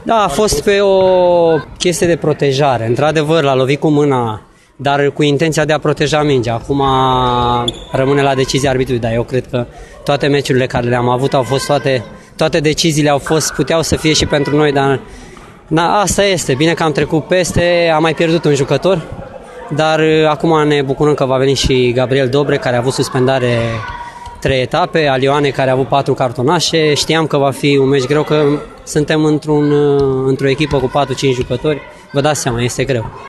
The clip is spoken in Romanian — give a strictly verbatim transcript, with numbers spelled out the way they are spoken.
Da, a fost pe o chestie de protejare. Într-adevăr, l-a lovit cu mâna, dar cu intenția de a proteja mingea. Acum rămâne la decizia arbitrului, dar eu cred că toate meciurile care le-am avut au fost toate, toate deciziile au fost, puteau să fie și pentru noi, dar na, asta este. Bine că am trecut peste, am mai pierdut un jucător, dar acum ne bucurăm că va veni și Gabriel Dobre, care a avut suspendare trei etape, Alioane, care a avut patru cartonașe. Știam că va fi un meci greu, că suntem într-un, într-o echipă cu patru cinci jucători. Vă dați seama, este greu.